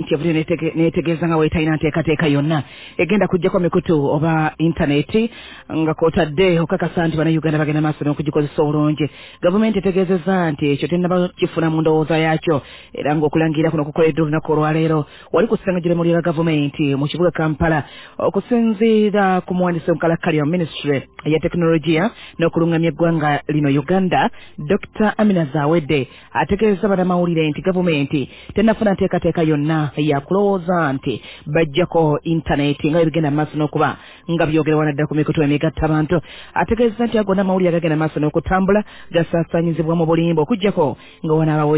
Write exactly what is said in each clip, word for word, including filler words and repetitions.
kyevuli netegeeza nga weetalina nteekateeka yonna egenda kujjako mikutu oba intaneti nga kw'otadde okakasa nti bannayuganda bagenda maaso n'okugikozesa obulungi. Gavumenti etegeezezza nti ekyo tennaba kifuna mu ndowooza yaakyo era ng'okulangira kuno kukoleddwa olunaku olwaleero wali ku ssengejjero mu lya gavumenti mu kibuga Kampala okusinziira ku muwandiisi omukalakkalira mu minisitule ya tekinologiya n'okulungamya eggwanga lino Uganda, Dokita Amina Zawedde ategeeza bannamawulire nti gavumenti tennafuna nteekateeka yonna yakulowooza nti bajjako intaneti nga ebigenda mu maaso n'okuba nga byogerebwa naddala ku mikutu emigatta abantu. Ategeeza nti agonna amawulire agagenda maaso n'okutambula gasaasaanyizibwa mu bulimba okuggyako nga wanaabawo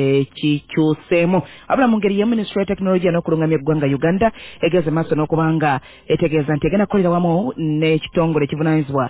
ekikyuseemu. Abula mu ngeri ya minisitule ya tekinologiya n'okulungamya eggwanga Uganda egeze maaso n'okuba nga etegeeza nti egenda kukolera wamu n'ekitongole ekivunaanyizibwa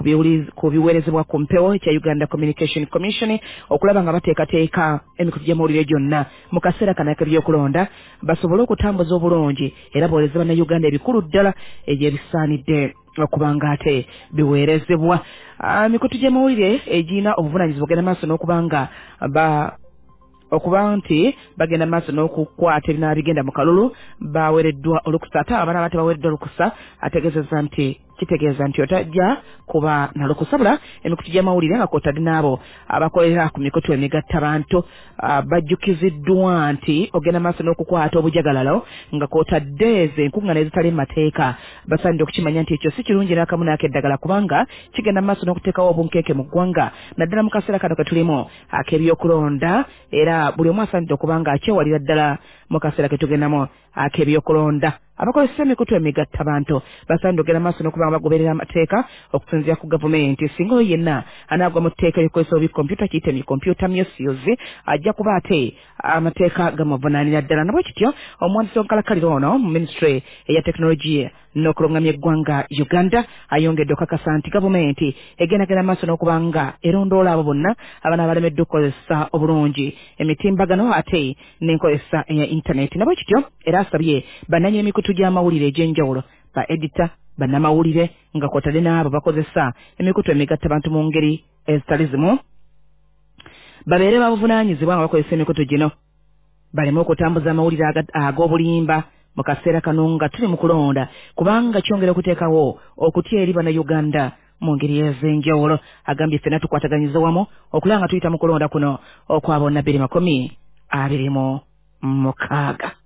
ku biweerezebwa ku mpewo ekya Uganda Communication Commission okulaba nga bateekateeka emikutu gy'amawulire gyonna mu kaseera kano ak'ebyokulonda basobole okutambuza obulungi era booleze bannayuganda ebikulu ddala ebyebisaanidde okuba nga ate biweerezebwa. Emikutu gy'amawulire egirina obuvunaanyizibwa ogenda maaso n'okuba nga ba okuba nti bagenda maaso n'okukwata ebinaaba bigenda mu kalulu baweereddwa olukusa ate abaana bate baweereddwa olukusa ategeezezza nti kitegeeza nti otajja kuba na lukusa bula emikutu gy'amawulire nga kw'otadde n'abo abakolera ku mikutu emigatta bantu bajjukiziddwa nti ogenda maaso n'okukwata obujagalalo nga kw'otadde ezo enkuŋŋaana ezitali mu mateeka basaanidde okukimanya nti ekyo si kirungi n'akamu n'akeddagala kubanga kigenda maaso n'okuteekawo obunkenke mu ggwanga naddala mu kaseera kano ke tulimu ak'ebyokulonda era buli omu asaanidde okuba nga akyewalira ddala mu kaseera ke tugendamu ak'ebyokulonda. Abakozesa emikutu emigatta bantu basaanidde okugenda maaso n'okuba nga bagoberera amateeka okusinziira ku gavumenti. Singa oyo yenna anaagwa mu tteeka erikozesa obikompyuta kiyite mi computer misuse ajja kuba ate amateeka gamuvunaanira ddala. Nabwe kityo omuwandiisi w'omukalakkalira ono mu minisitule eya tekinologiya n'okulungamya eggwanga Uganda ayongedde okakasa nti gavumenti egendagenda maaso n'okuba nga erondoola abo bonna abana balemeddwa okukozesa obulungi emitimbagano ate n'enkozesa eya intaneti. Nabwe kityo era asabye bannannyini emikutu gy'amawulire egy'enjawulo ba edita bannamawulire nga kw'otadde n'abo bakozesa emikutu emigatta bantu mu ngeri ezitali zimu babeere babuvunaanyizibwa nga bakozesa emikutu gino baleme okutambuza amawulire ag'obulimba mu kaseera kano nga tuli mu kulonda kubanga kyongera okuteekawo okutya eri bannayuganda mu ngeri ez'enjawulo. Agambye ffenna tukwataganyiza wamu okulaba nga tuyita mu kulonda kuno okwa bonna bbiri makumi abiri mu mukaaga.